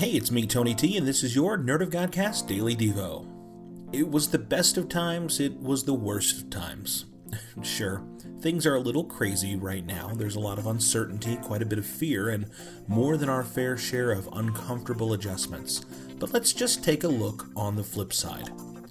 Hey, it's me, Tony T, and this is your Nerd of Godcast Daily Devo. It was the best of times, it was the worst of times. Sure, things are a little crazy right now. There's a lot of uncertainty, quite a bit of fear, and more than our fair share of uncomfortable adjustments. But let's just take a look on the flip side.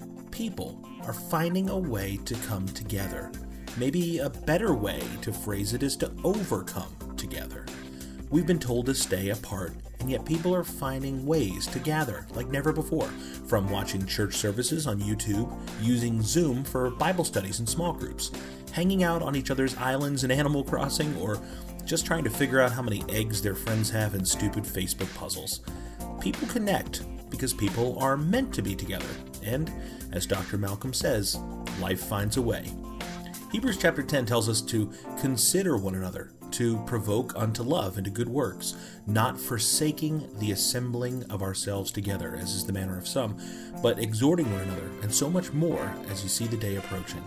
People are finding a way to come together. Maybe a better way to phrase it is to overcome together. We've been told to stay apart, and yet people are finding ways to gather like never before, from watching church services on YouTube, using Zoom for Bible studies in small groups, hanging out on each other's islands in Animal Crossing, or just trying to figure out how many eggs their friends have in stupid Facebook puzzles. People connect because people are meant to be together, and as Dr. Malcolm says, life finds a way. Hebrews chapter 10 tells us to consider one another, to provoke unto love and to good works, not forsaking the assembling of ourselves together, as is the manner of some, but exhorting one another, and so much more as you see the day approaching.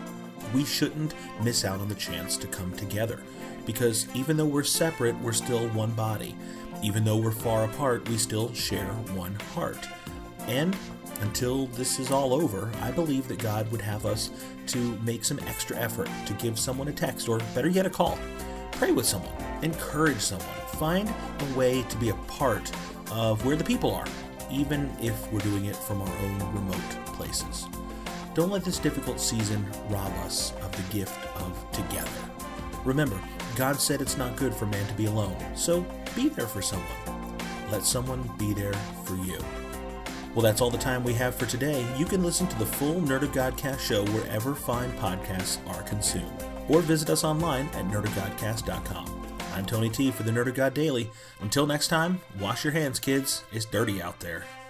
We shouldn't miss out on the chance to come together, because even though we're separate, we're still one body. Even though we're far apart, we still share one heart. And until this is all over, I believe that God would have us to make some extra effort to give someone a text, or better yet, a call. Pray with someone, encourage someone, find a way to be a part of where the people are, even if we're doing it from our own remote places. Don't let this difficult season rob us of the gift of together. Remember, God said it's not good for man to be alone, so be there for someone. Let someone be there for you. Well, that's all the time we have for today. You can listen to the full Nerd of Godcast show wherever fine podcasts are consumed, or visit us online at nerdofgodcast.com. I'm Tony T for the Nerd of God Daily. Until next time, wash your hands, kids. It's dirty out there.